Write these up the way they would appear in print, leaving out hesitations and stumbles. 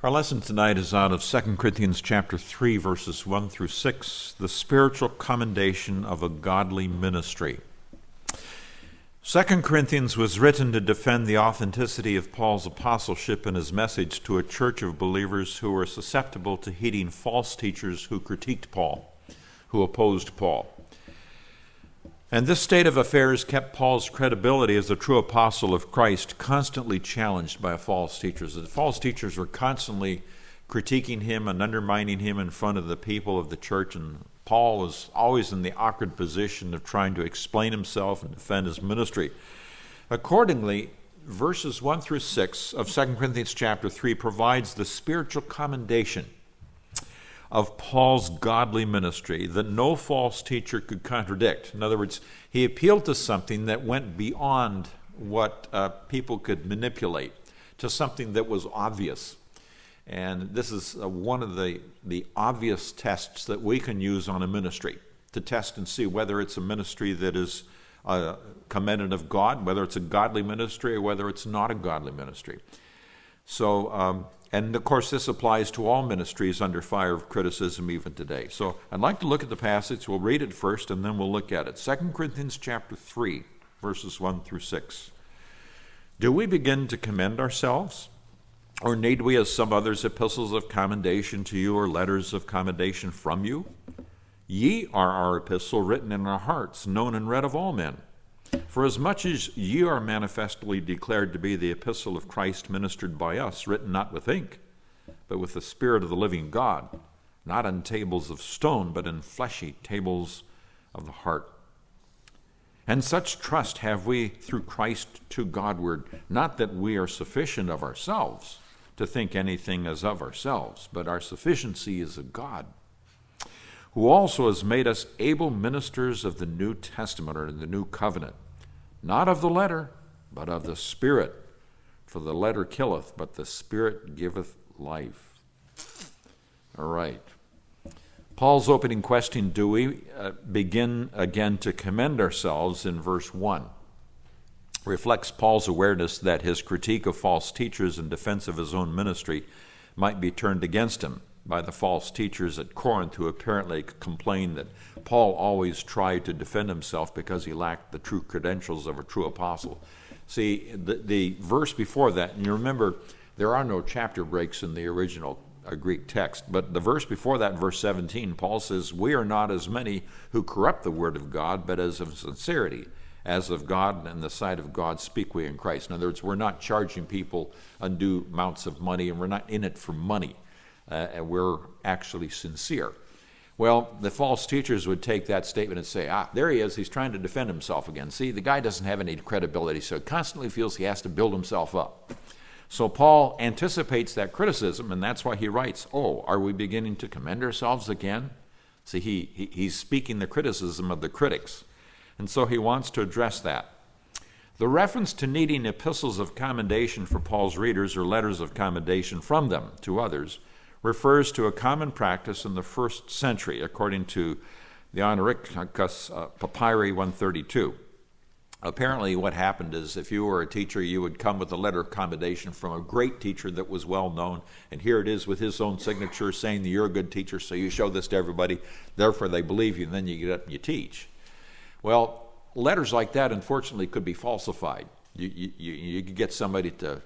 Our lesson tonight is out of 2 Corinthians chapter 3, verses 1 through 6, the spiritual commendation of a godly ministry. 2 Corinthians was written to defend the authenticity of Paul's apostleship and his message to a church of believers who were susceptible to heeding false teachers who critiqued Paul, who opposed Paul. And this state of affairs kept Paul's credibility as a true apostle of Christ constantly challenged by false teachers. The false teachers were constantly critiquing him and undermining him in front of the people of the church, and Paul was always in the awkward position of trying to explain himself and defend his ministry. Accordingly, verses 1 through 6 of 2 Corinthians chapter 3 provides the spiritual commendation of Paul's godly ministry that no false teacher could contradict. In other words, he appealed to something that went beyond what people could manipulate, to something that was obvious. And this is one of the obvious tests that we can use on a ministry, to test and see whether it's a ministry that is commended of God, whether it's a godly ministry or whether it's not a godly ministry. So, and of course, this applies to all ministries under fire of criticism even today. So I'd like to look at the passage. We'll read it first, and then we'll look at it. 2 Corinthians chapter 3, verses 1 through 6. Do we begin to commend ourselves? Or need we, as some others, epistles of commendation to you or letters of commendation from you? Ye are our epistle written in our hearts, known and read of all men. For as much as ye are manifestly declared to be the epistle of Christ ministered by us, written not with ink, but with the Spirit of the living God, not on tables of stone, but in fleshy tables of the heart. And such trust have we through Christ to Godward, not that we are sufficient of ourselves to think anything as of ourselves, but our sufficiency is of God, who also has made us able ministers of the New Testament, or the New Covenant, not of the letter, but of the Spirit. For the letter killeth, but the Spirit giveth life. All right. Paul's opening question, do we begin again to commend ourselves, in verse 1, reflects Paul's awareness that his critique of false teachers in defense of his own ministry might be turned against him by the false teachers at Corinth, who apparently complained that Paul always tried to defend himself because he lacked the true credentials of a true apostle. See, the verse before that, and you remember, there are no chapter breaks in the original Greek text, but the verse before that, verse 17, Paul says, we are not as many who corrupt the word of God, but as of sincerity, as of God and the sight of God speak we in Christ. In other words, we're not charging people undue amounts of money, and we're not in it for money. And we're actually sincere. Well, the false teachers would take that statement and say, there he is, he's trying to defend himself again. See, the guy doesn't have any credibility, so he constantly feels he has to build himself up. So Paul anticipates that criticism, and that's why he writes, are we beginning to commend ourselves again? See, he's speaking the criticism of the critics, and so he wants to address that. The reference to needing epistles of commendation for Paul's readers, or letters of commendation from them to others, refers to a common practice in the first century, according to the Areopagus Papyri 132. Apparently what happened is, if you were a teacher, you would come with a letter of commendation from a great teacher that was well known, and here it is with his own signature saying that you're a good teacher, so you show this to everybody, therefore they believe you, and then you get up and you teach. Well, letters like that, unfortunately, could be falsified. You could get somebody to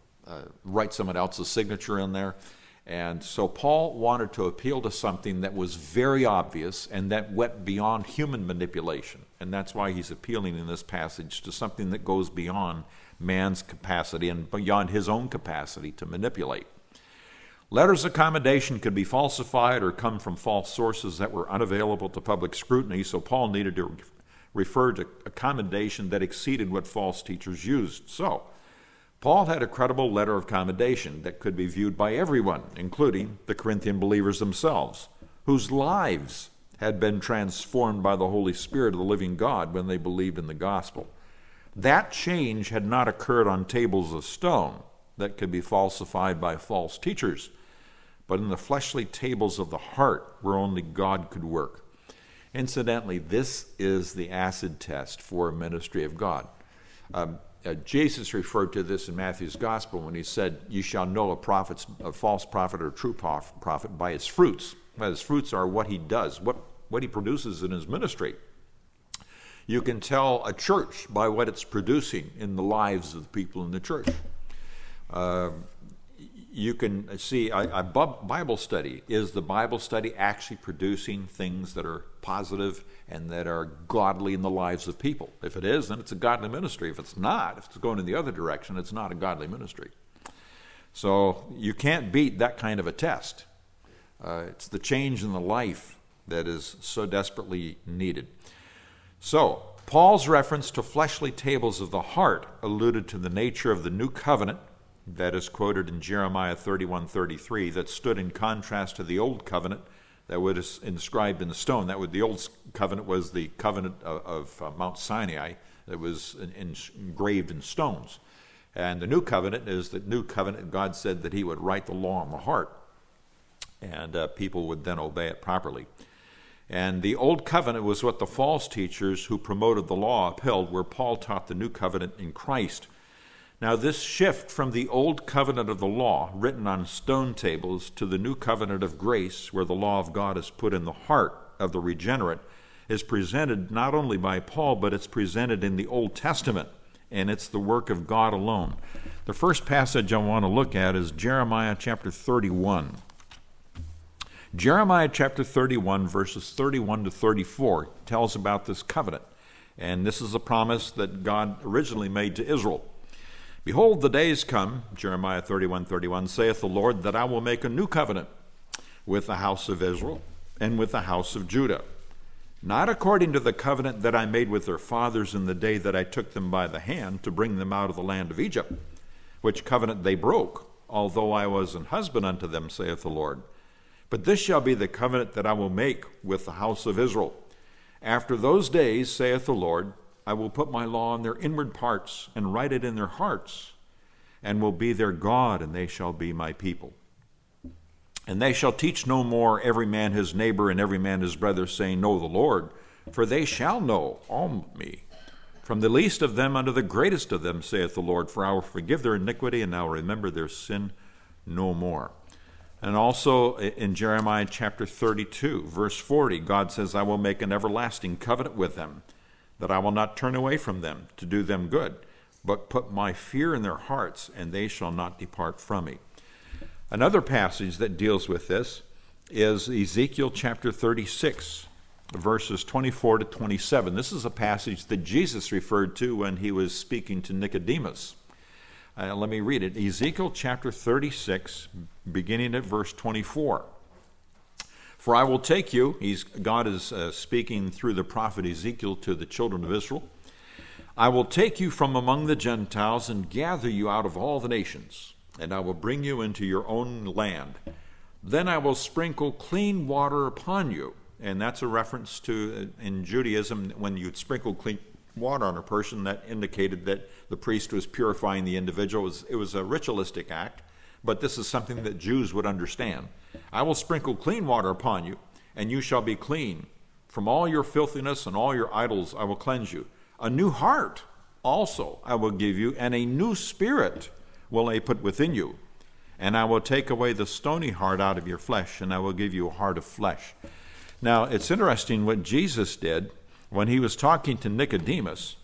write someone else's signature in there. And so Paul wanted to appeal to something that was very obvious and that went beyond human manipulation. And that's why he's appealing in this passage to something that goes beyond man's capacity and beyond his own capacity to manipulate. Letters of commendation could be falsified or come from false sources that were unavailable to public scrutiny, so Paul needed to refer to a commendation that exceeded what false teachers used. So Paul had a credible letter of commendation that could be viewed by everyone, including the Corinthian believers themselves, whose lives had been transformed by the Holy Spirit of the living God when they believed in the gospel. That change had not occurred on tables of stone that could be falsified by false teachers, but in the fleshly tables of the heart where only God could work. Incidentally, this is the acid test for a ministry of God. Jesus referred to this in Matthew's gospel when he said, "You shall know a false prophet or a true prophet by his fruits." Well, his fruits are what he does, what he produces in his ministry. You can tell a church by what it's producing in the lives of the people in the church. You can see a Bible study. Is the Bible study actually producing things that are positive and that are godly in the lives of people? If it is, then it's a godly ministry. If it's not, if it's going in the other direction, it's not a godly ministry. So you can't beat that kind of a test. It's the change in the life that is so desperately needed. So, Paul's reference to fleshly tables of the heart alluded to the nature of the new covenant that is quoted in Jeremiah 31:33 that stood in contrast to the old covenant that was inscribed in the stone. The old covenant was the covenant of Mount Sinai that was engraved in stones. And the new covenant is the new covenant. God said that he would write the law on the heart, and people would then obey it properly. And the old covenant was what the false teachers who promoted the law upheld, where Paul taught the new covenant in Christ. Now, this shift from the old covenant of the law, written on stone tables, to the new covenant of grace, where the law of God is put in the heart of the regenerate, is presented not only by Paul, but it's presented in the Old Testament, and it's the work of God alone. The first passage I want to look at is Jeremiah chapter 31. Jeremiah chapter 31, verses 31 to 34, tells about this covenant. And this is a promise that God originally made to Israel. "Behold, the days come," Jeremiah 31:31, "saith the Lord, that I will make a new covenant with the house of Israel and with the house of Judah, not according to the covenant that I made with their fathers in the day that I took them by the hand to bring them out of the land of Egypt, which covenant they broke, although I was an husband unto them, saith the Lord. But this shall be the covenant that I will make with the house of Israel. After those days, saith the Lord, I will put my law in their inward parts and write it in their hearts, and will be their God, and they shall be my people. And they shall teach no more every man his neighbor and every man his brother, saying, Know the Lord, for they shall know all me, from the least of them unto the greatest of them, saith the Lord, for I will forgive their iniquity, and I will remember their sin no more." And also in Jeremiah chapter 32, verse 40, God says, "I will make an everlasting covenant with them, that I will not turn away from them to do them good, but put my fear in their hearts, and they shall not depart from me." Another passage that deals with this is Ezekiel chapter 36, verses 24 to 27. This is a passage that Jesus referred to when he was speaking to Nicodemus. Let me read it. Ezekiel chapter 36, beginning at verse 24. "For I will take you," God is speaking through the prophet Ezekiel to the children of Israel, "I will take you from among the Gentiles and gather you out of all the nations, and I will bring you into your own land. Then I will sprinkle clean water upon you." And that's a reference to, in Judaism, when you'd sprinkle clean water on a person, that indicated that the priest was purifying the individual. It was a ritualistic act, but this is something that Jews would understand. "I will sprinkle clean water upon you, and you shall be clean. From all your filthiness and all your idols I will cleanse you. A new heart also I will give you, and a new spirit will I put within you. And I will take away the stony heart out of your flesh, and I will give you a heart of flesh." Now, it's interesting what Jesus did when he was talking to Nicodemus.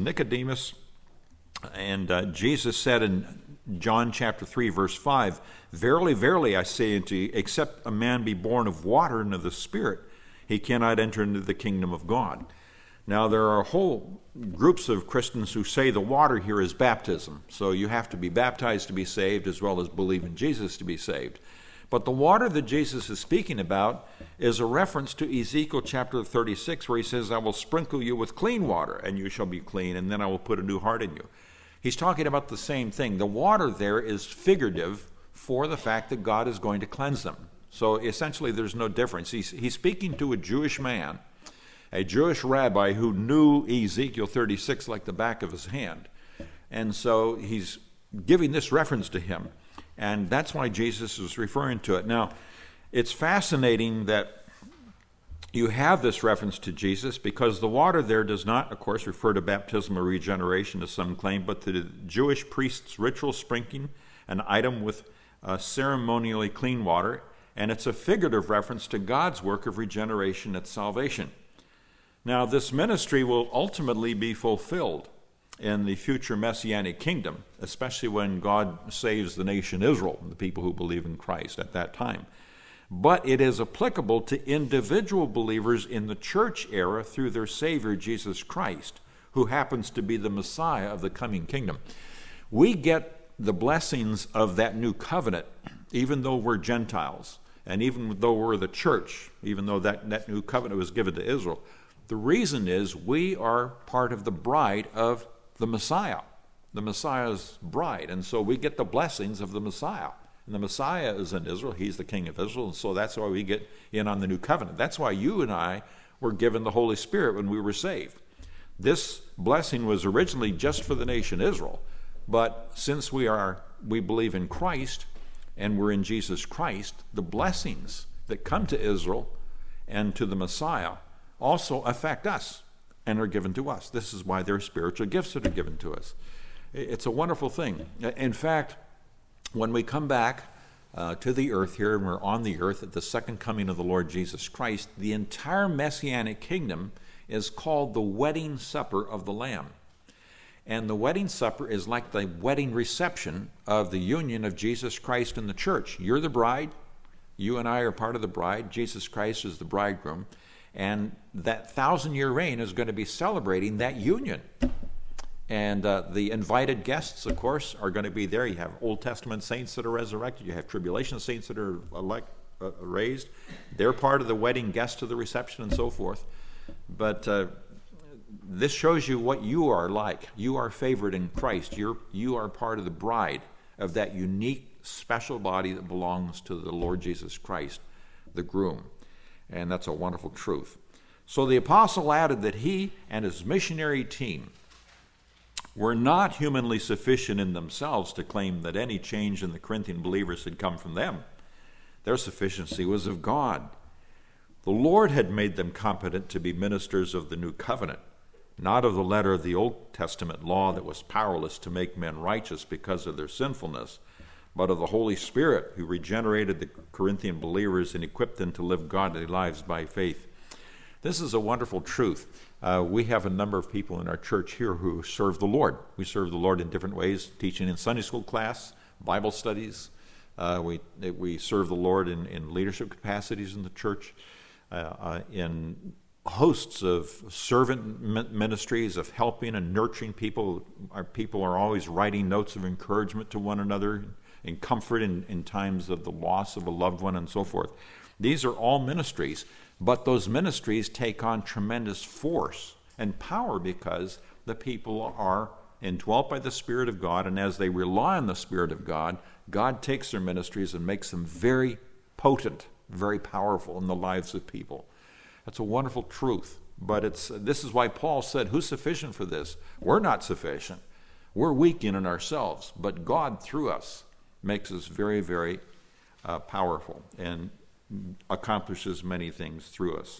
And Jesus said in John chapter 3, verse 5, "Verily, verily, I say unto you, except a man be born of water and of the Spirit, he cannot enter into the kingdom of God." Now, there are whole groups of Christians who say the water here is baptism. So you have to be baptized to be saved, as well as believe in Jesus to be saved. But the water that Jesus is speaking about is a reference to Ezekiel chapter 36, where he says, "I will sprinkle you with clean water, and you shall be clean, and then I will put a new heart in you." He's talking about the same thing. The water there is figurative for the fact that God is going to cleanse them. So essentially there's no difference. He's speaking to a Jewish man, a Jewish rabbi who knew Ezekiel 36 like the back of his hand. And so he's giving this reference to him. And that's why Jesus is referring to it. Now, it's fascinating that, you have this reference to Jesus because the water there does not, of course, refer to baptismal regeneration, as some claim, but to the Jewish priest's ritual sprinkling, an item with ceremonially clean water, and it's a figurative reference to God's work of regeneration at salvation. Now, this ministry will ultimately be fulfilled in the future Messianic kingdom, especially when God saves the nation Israel, the people who believe in Christ at that time. But it is applicable to individual believers in the church era through their Savior, Jesus Christ, who happens to be the Messiah of the coming kingdom. We get the blessings of that new covenant, even though we're Gentiles, and even though we're the church, even though that new covenant was given to Israel. The reason is we are part of the bride of the Messiah, the Messiah's bride, and so we get the blessings of the Messiah. And the Messiah is in Israel. He's the king of Israel, and so that's why we get in on the new covenant. That's why you and I were given the Holy Spirit when we were saved. This blessing was originally just for the nation Israel, but since we believe in Christ and we're in Jesus Christ, the blessings that come to Israel and to the Messiah also affect us and are given to us. This is why there are spiritual gifts that are given to us. It's a wonderful thing. In fact, when we come back to the earth here, and we're on the earth at the second coming of the Lord Jesus Christ, the entire Messianic kingdom is called the wedding supper of the Lamb. And the wedding supper is like the wedding reception of the union of Jesus Christ and the church. You're the bride. You and I are part of the bride. Jesus Christ is the bridegroom. And that 1,000-year reign is going to be celebrating that union. And the invited guests, of course, are going to be there. You have Old Testament saints that are resurrected. You have tribulation saints that are raised. They're part of the wedding guests of the reception and so forth. But this shows you what you are like. You are favored in Christ. You are part of the bride of that unique, special body that belongs to the Lord Jesus Christ, the groom. And that's a wonderful truth. So the apostle added that he and his missionary team were not humanly sufficient in themselves to claim that any change in the Corinthian believers had come from them. Their sufficiency was of God. The Lord had made them competent to be ministers of the new covenant, not of the letter of the Old Testament law that was powerless to make men righteous because of their sinfulness, but of the Holy Spirit who regenerated the Corinthian believers and equipped them to live godly lives by faith. This is a wonderful truth. We have a number of people in our church here who serve the Lord. We serve the Lord in different ways, teaching in Sunday school class, Bible studies. We serve the Lord in leadership capacities in the church, in hosts of servant ministries of helping and nurturing people. Our people are always writing notes of encouragement to one another and comfort in times of the loss of a loved one and so forth. These are all ministries, but those ministries take on tremendous force and power because the people are indwelt by the Spirit of God, and as they rely on the Spirit of God, God takes their ministries and makes them very potent, very powerful in the lives of people. That's a wonderful truth, but this is why Paul said, who's sufficient for this? We're not sufficient. We're weak in ourselves, but God through us makes us very, very powerful and accomplishes many things through us.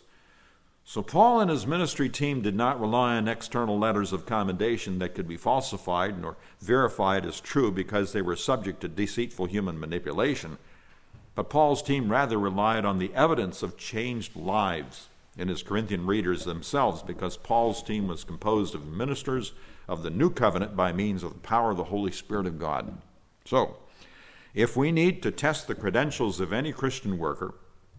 So Paul and his ministry team did not rely on external letters of commendation that could be falsified nor verified as true because they were subject to deceitful human manipulation. But Paul's team rather relied on the evidence of changed lives in his Corinthian readers themselves, because Paul's team was composed of ministers of the new covenant by means of the power of the Holy Spirit of God. So, if we need to test the credentials of any Christian worker,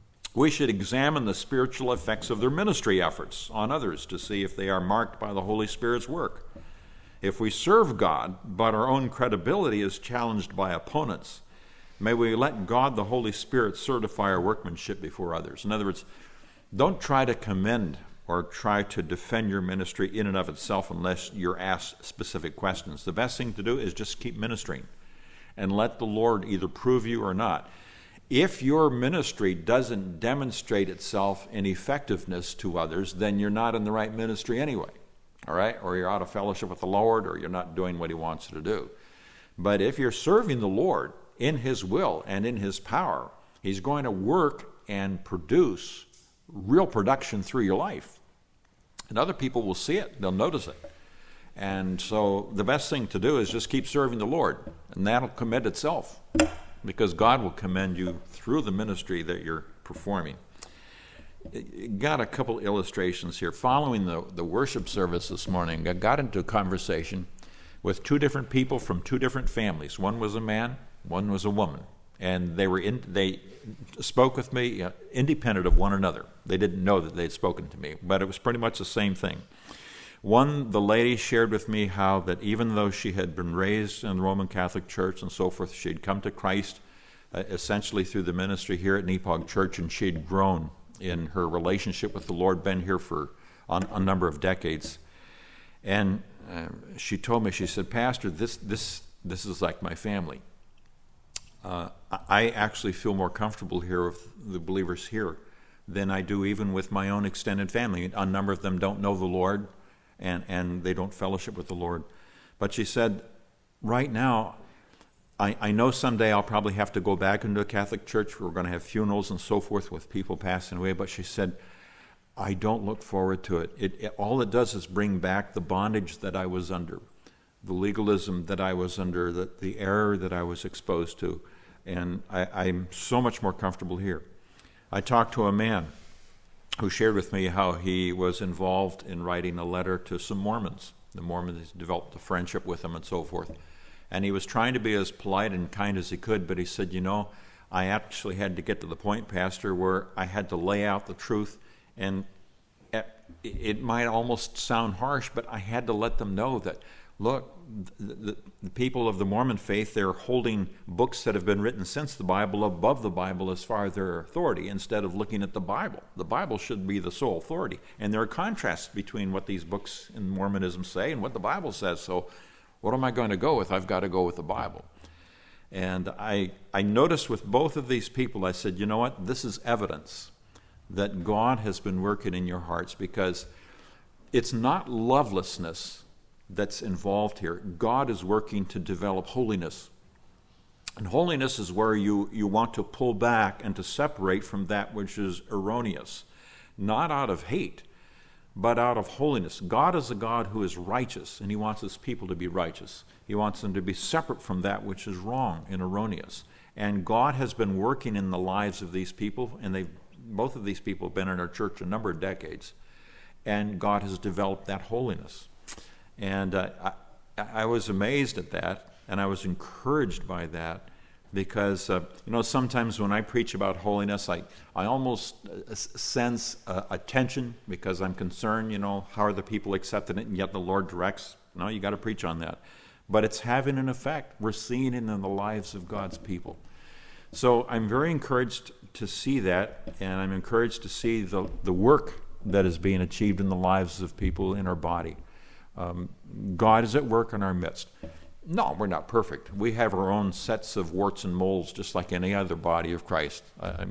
we should examine the spiritual effects of their ministry efforts on others to see if they are marked by the Holy Spirit's work. If we serve God, but our own credibility is challenged by opponents, may we let God, the Holy Spirit, certify our workmanship before others. In other words, don't try to commend or try to defend your ministry in and of itself unless you're asked specific questions. The best thing to do is just keep ministering and let the Lord either prove you or not. If your ministry doesn't demonstrate itself in effectiveness to others, then you're not in the right ministry anyway, all right? Or you're out of fellowship with the Lord, or you're not doing what he wants you to do. But if you're serving the Lord in his will and in his power, he's going to work and produce real production through your life. And other people will see it. They'll notice it. And so the best thing to do is just keep serving the Lord, and that'll commend itself, because God will commend you through the ministry that you're performing. Got a couple illustrations here. Following the worship service this morning, I got into a conversation with two different people from two different families. One was a man, one was a woman. And they spoke with me independent of one another. They didn't know that they had spoken to me, but it was pretty much the same thing. One, the lady shared with me how that even though she had been raised in the Roman Catholic Church and so forth, she'd come to Christ essentially through the ministry here at Nepog Church, and she'd grown in her relationship with the Lord, been here for a number of decades. And she told me, she said, "Pastor, this is like my family. I actually feel more comfortable here with the believers here than I do even with my own extended family. A number of them don't know the Lord, and they don't fellowship with the Lord." But she said, right now, I know someday I'll probably have to go back into a Catholic church. We're going to have funerals and so forth with people passing away. But she said, I don't look forward to it. All it does is bring back the bondage that I was under, the legalism that I was under, the error that I was exposed to. And I'm so much more comfortable here. I talked to a man who shared with me how he was involved in writing a letter to some Mormons. The Mormons developed a friendship with him and so forth. And he was trying to be as polite and kind as he could, but he said, I actually had to get to the point, Pastor, where I had to lay out the truth. And it might almost sound harsh, but I had to let them know that, look, the people of the Mormon faith, they're holding books that have been written since the Bible above the Bible as far as their authority, instead of looking at the Bible. The Bible should be the sole authority. And there are contrasts between what these books in Mormonism say and what the Bible says. So what am I going to go with? I've got to go with the Bible. And I noticed with both of these people, I said, you know what? This is evidence that God has been working in your hearts, because it's not lovelessness that's involved here. God is working to develop holiness. And holiness is where you want to pull back and to separate from that which is erroneous, not out of hate, but out of holiness. God is a God who is righteous, and he wants his people to be righteous. He wants them to be separate from that which is wrong and erroneous. And God has been working in the lives of these people, and both of these people have been in our church a number of decades, and God has developed that holiness. And I was amazed at that, and I was encouraged by that, because sometimes when I preach about holiness, I almost sense a tension, because I'm concerned, how are the people accepting it, and yet the Lord directs, no, you got to preach on that. But it's having an effect. We're seeing it in the lives of God's people. So I'm very encouraged to see that, and I'm encouraged to see the work that is being achieved in the lives of people in our body. God is at work in our midst. No, we're not perfect. We have our own sets of warts and moles, just like any other body of Christ.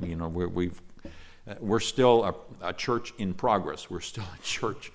We're still a church in progress. We're still a church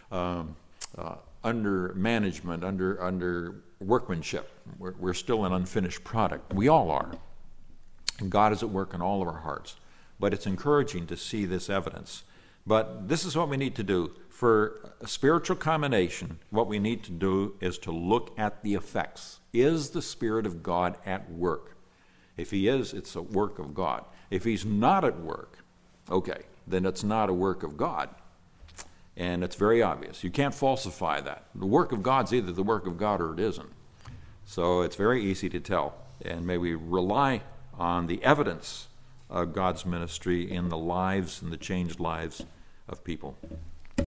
under management, under workmanship. We're still an unfinished product. We all are. And God is at work in all of our hearts. But it's encouraging to see this evidence. But this is what we need to do. For spiritual commendation, what we need to do is to look at the effects. Is the Spirit of God at work? If he is, it's a work of God. If he's not at work, okay, then it's not a work of God. And it's very obvious. You can't falsify that. The work of God's either the work of God or it isn't. So it's very easy to tell. And may we rely on the evidence of God's ministry in the lives and the changed lives of people.